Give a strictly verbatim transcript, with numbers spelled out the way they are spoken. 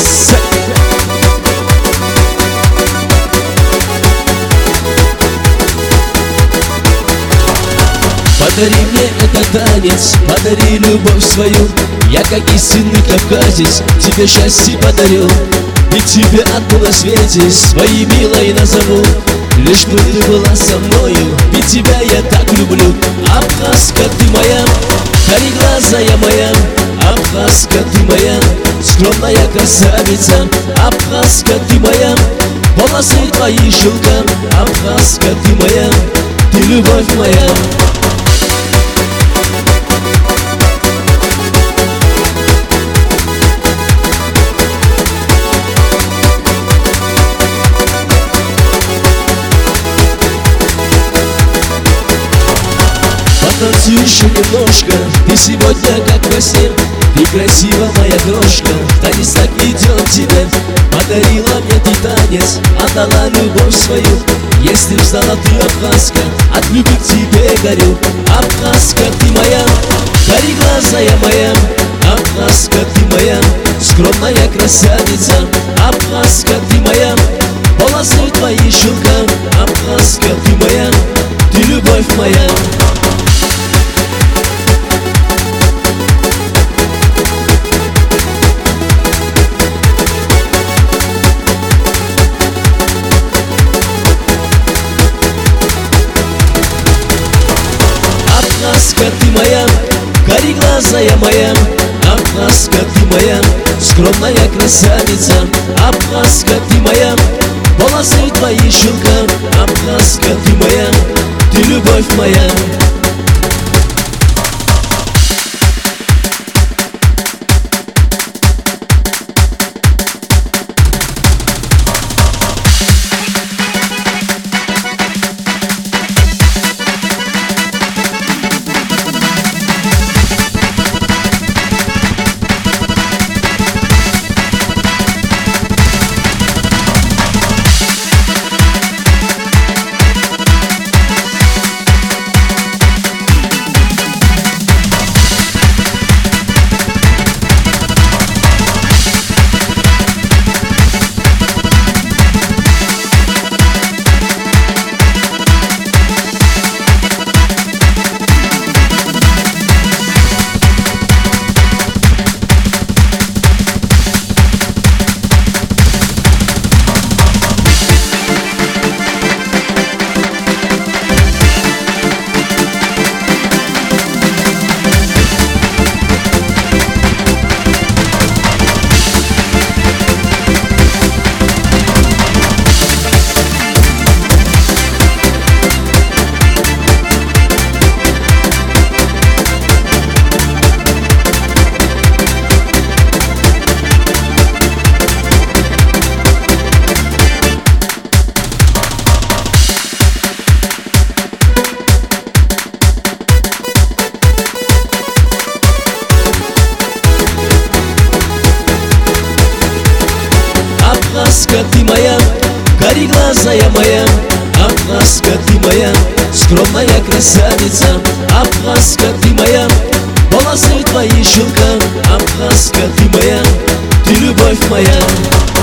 Подари мне этот танец, подари любовь свою. Я, как истинный кавказец, тебе счастье подарю. И тебя одну на свете своей милой назову. Лишь бы ты была со мною, ведь тебя я так люблю. Абхазка ты моя, кореглазая моя. Абхазка ты моя, скромная красавица. Абхазка ты моя, волосы твои шелка. Абхазка ты моя, ты любовь моя. Потанцуй еще немножко, ты сегодня как во сне. Ты красива, моя крошка, танец так идет тебе. Подарила мне ты танец, отдала любовь свою. Если ждала ты, Абхазка, от любви к тебе горю. Абхазка ты моя, кореглазая моя. Абхазка ты моя, скромная красавица. Абхазка ты моя, волосы твои шелка. Абхазка ты моя, ты любовь моя. Абхазка ты моя, кореглазая моя. Абхазка ты моя, скромная красавица. Абхазка ты моя, волосы твои шелка. Абхазка ты моя, ты любовь моя. Абхазка ты моя, кореглазая моя. Абхазка ты моя, скромная красавица. Абхазка ты моя, волосы твои шелка. Абхазка ты моя, ты любовь моя.